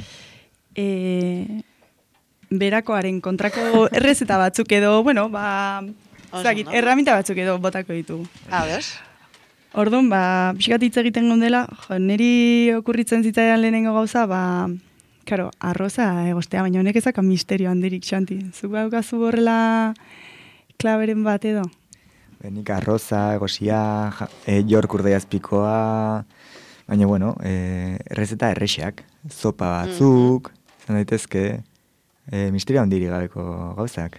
e, berakoaren kontrako errezeta batzuk edo, bueno, ba, zagit, erraminta batzuk edo botako ditugu. Ados. Orduan, ba, pixkat hitz egiten gondela, jo, niri okurritzen zitzaidan lehenengo gauza, ba, karo, arroza egostea, baina honek ezaka misterio handirik, Xanti. Zuk daukazu horrela klaberen bat edo? Nik arroza, egosia, ja, e, jork urdaiazpikoa, baina, bueno, e, errezeta errexeak, zopa batzuk, mm-hmm. zan daitezke, e, misterio handiri gabeko gauzak.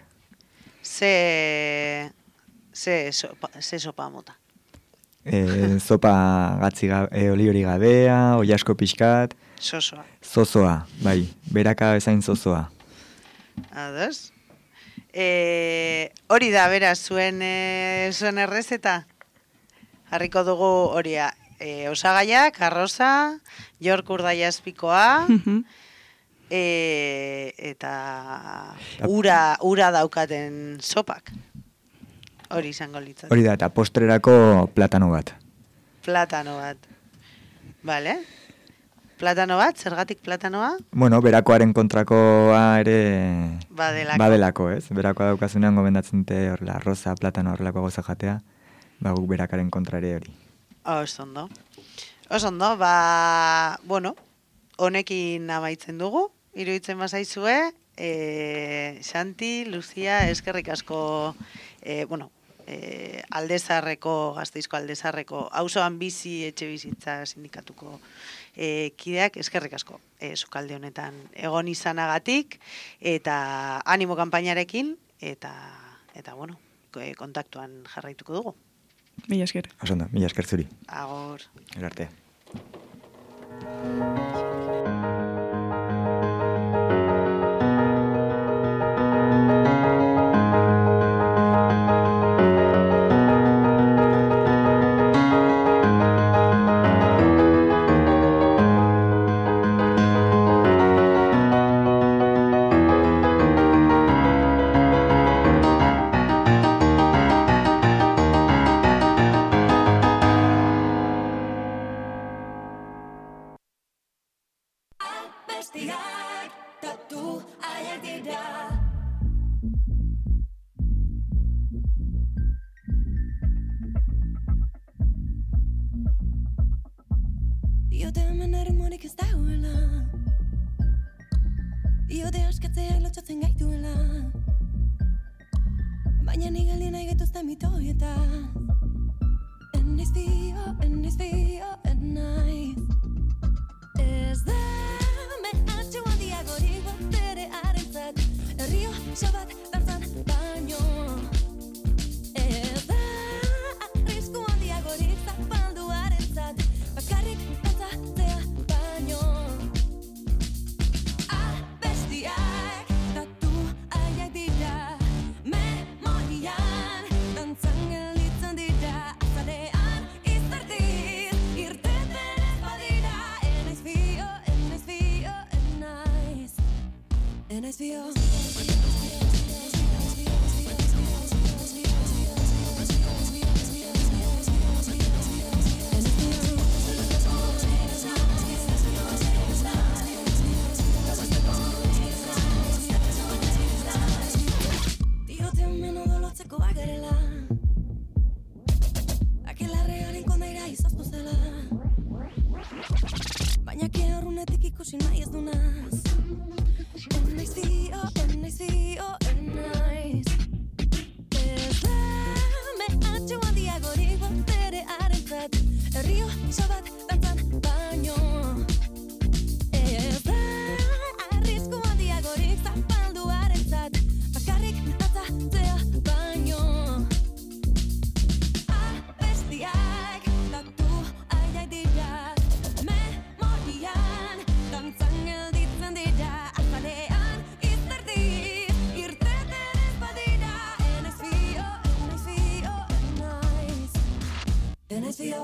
Ze, ze, sopa, ze sopa mota? E, zopa gatzi gabe, e, oliori gabea, oiasko pixkat. Zozoa. Zozoa, bai, beraka bezain zozoa. Ados. E, hori da, bera, zuen, e, zuen errezeta? Harriko dugu hori, e, osagaiak, arroza, jork urdaiazpikoa, e, eta ura, ura daukaten sopak. Hori izango litzat. Hori da, eta postrerako platano bat. Platano bat. Vale. Platano bat, zergatik platanoa? Bueno, berakoaren kontrakoa ere badelako, badelako ez? Berakoa daukazunean gomendatzen dute horrela, arroza, platano horrelako gauza jatea, ba guk berakaren kontra ere hori. Oso ondo. Oso ondo, ba, bueno, honekin amaitzen dugu, iruditzen bazaizue, e, Xanti, Lucia, eskerrik asko, e, bueno, e, Aldezarreko, Gasteizko Aldezarreko, auzoan bizi etxe bizitza sindikatuko e, kideak, eskerrik asko, e, sukalde honetan egon izanagatik, eta animo kanpainarekin, eta, eta bueno, kontaktuan jarraituko dugu. Mila esker. Osondo, mila esker zuri. Agor. Erarte. Diote hemen erritmorik ez dagoela, diote askatzea lotxatzen gaituela, baina ni galdi nahi gaituzte mitoietaz. Ennaiz fio, ennaiz fio, ennaiz. Ez da mehatxo handiagorik bat ere harentzat, herrio xabat dantzan baino. Ez da arrisku handiagorik zapaldu harentzat, bakarrik dantzatzea baino. Abestiak tatu aiak dira, memorian dantzan gelditzen dira, azalean iztertiz irteten ez badira. Enaiz fio, enaiz fio, enaiz, enaiz fio. Bagarela Akelarrearen kondaira izaztu zela, baina ke horrunetik ikusi nahi ez dunaz. Ennaiz fio, ennaiz fio, ennaiz. Ez da mehatxo handiagorik bat ere harentzat, herrio xabat dantzan baino. Ez da arrisku handiagorik zapaldu harentzat, bakarrik dantzatzea baino. Abestiak tatu aiak dira, memorian dantzan gelditzen dira, azalean iztertiz irteten ez badira. Enaiz fio, enaiz fio, enaiz, enaiz fio.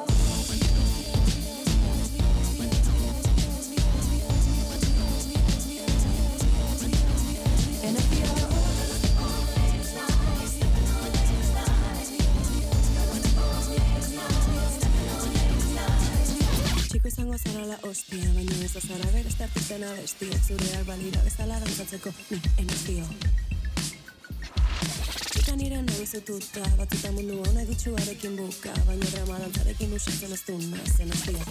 Txiko izango zara la hostia, baina ez da zara berezte artisten abestiak, zureak balira bezala dantzatzeko, ni enaiz fio. Txika nire nahi zututa, batzuta mundu hona gutxuarekin buka, baina drama dantzarekin usatzen ez du naz, enaiz fio.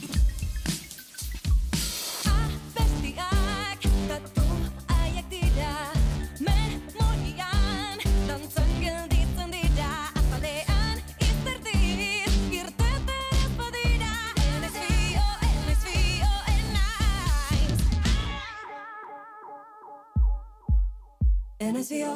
Abestiak tatu aiak dira, memorian dantzan gelditzen dira, azalean iztertiz irteten ez badira. Enaiz fio, enaiz fio, enaiz, enaiz fio.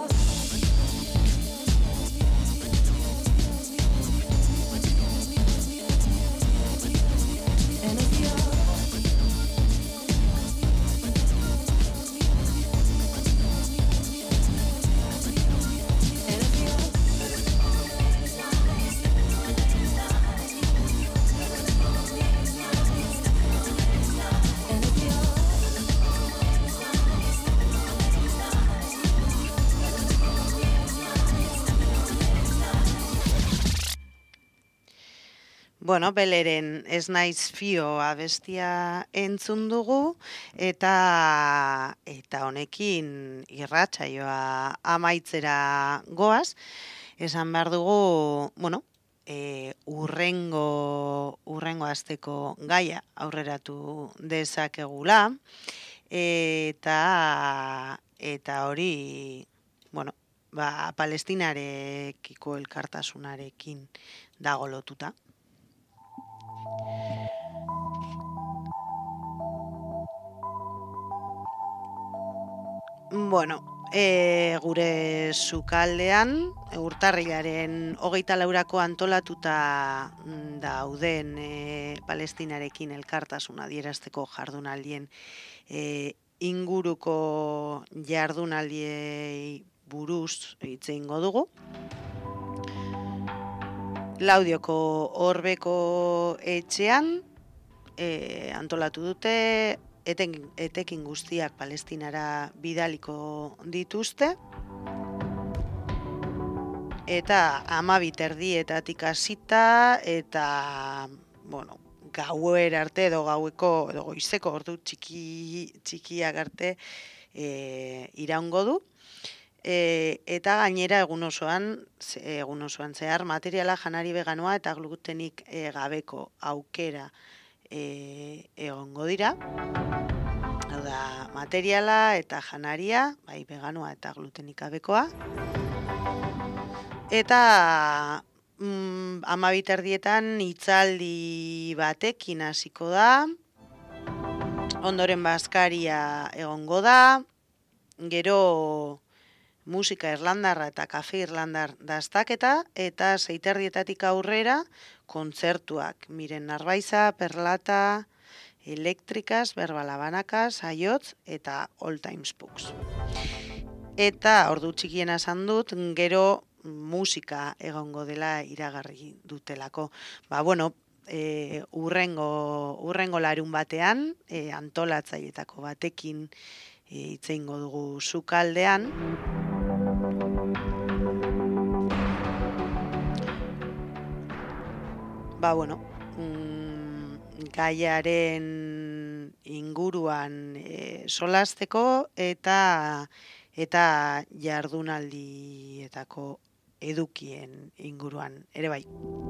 Bueno, Beleren ez naiz fio abestia entzun dugu, eta eta honekin irratsaioa amaitzera goaz. Esan behar dugu, bueno, e, urrengo, urrengo asteko gaia aurreratu dezakegula, eta eta hori, bueno, ba, Palestinarekiko elkartasunarekin dago lotuta. Bueno, e, gure sukaldean, urtarrilaren hogeita laurako antolatuta dauden e, Palestinarekin elkartasuna adierazteko jardunaldien e, inguruko jardunaldiei buruz hitz egingo dugu. Laudioko Orbeko etxean e, antolatu dute eten, etekin guztiak Palestinara bidaliko dituzte. Eta hamabi terdietatik hasita eta bueno, gauer arte edo gaueko edo goizeko ordu txiki txikiak arte e, iraungo du. E, eta gainera egun osoan egun osoan zehar materiala janari veganoa eta glutenik e, gabeko aukera e, egongo dira. Hau da, materiala eta janaria, bai veganoa eta glutenik gabekoa. Eta mm, hamabi terdietan hitzaldi batekin hasiko da. Ondoren bazkaria egongo da. Gero musika irlandarra eta kafe irlandar dastaketa, eta seiterdietatik aurrera kontzertuak. Miren Narbaiza, Perlata, Elektrikas, Berbalabanakaz, Aiotz eta All Times Books. Eta ordu txikiena esan dut, gero musika egongo dela iragarri dutelako. Ba, bueno, e, urrengo, urrengo larun batean, e, antolatzailetako batekin hitz e, egingo dugu sukaldean. Ba, bueno, mm, gaiaren inguruan e, solasteko eta eta jardunaldietako edukien inguruan ere bai.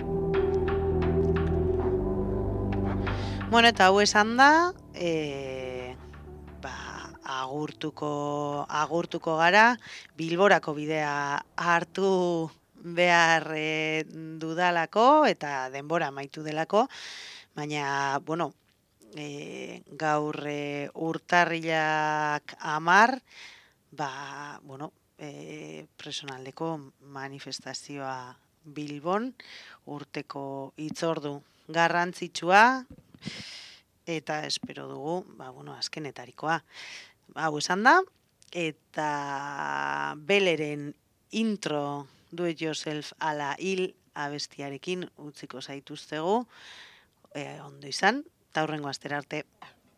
Bueno, eta hau esan da, e, ba, agurtuko, agurtuko gara, Bilborako bidea hartu behar e, dudalako eta denbora amaitu delako, baina, bueno, e, gaur e, urtarrilak amar, ba, bueno, e, presonaldeko manifestazioa Bilbon, urteko hitzordu garrantzitsua, eta espero dugu, ba, bueno, azkenetarikoa. Hau esan da, eta Beleren intro do it yourself ala hil abestiarekin utziko zaituztegu, e, ondo izan, eta hurrengo astera arte.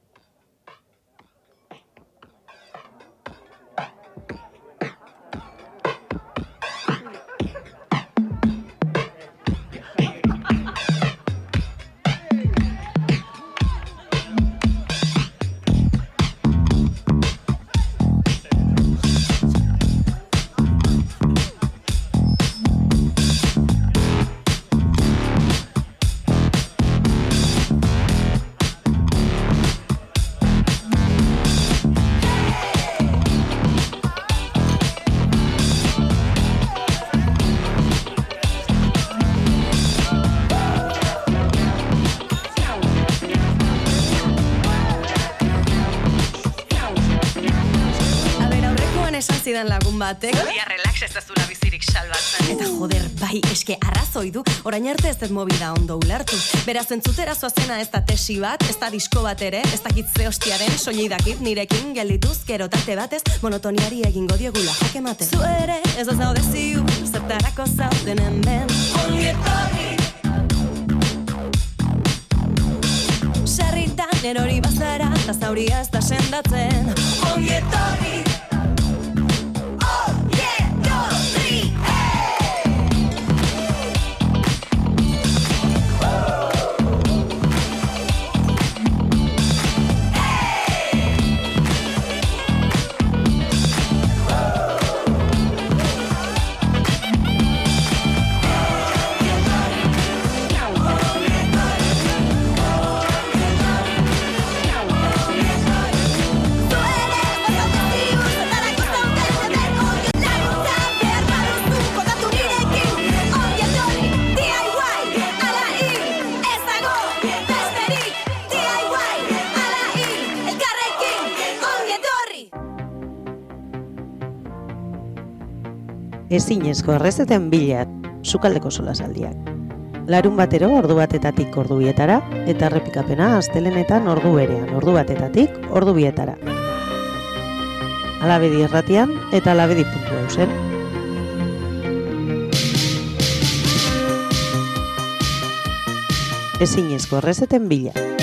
Zidan lagun batek Dia relax ez dazula bizirik salbatzen. Eta joder, bai, eske arrazoi du. Orain arte ez dut movida ondo ulertu. Beraz entzutera zoazena ez da tesi bat, ez da disko bat ere, ez dakit ze hostiaren, soilik dakit nirekin geldituz, gero tate batez, monotoniari egingo diogula jake mate. Zu ere, ez ez daude ziu, zertarako zauden hemen. Ongi etorri sarritan erori bazara, eta zauria ez da sendatzen. Ongi etorri Tú eres, Ezinezko errezeten bila, sukaldeko solasaldiak. Larun batero ordu batetatik ordu bietara, eta errepikapena astelenetan ordu berean, ordu batetatik ordu bietara. Alabedi irratian eta alabedi puntu eusen. Ezinezko errezeten bila.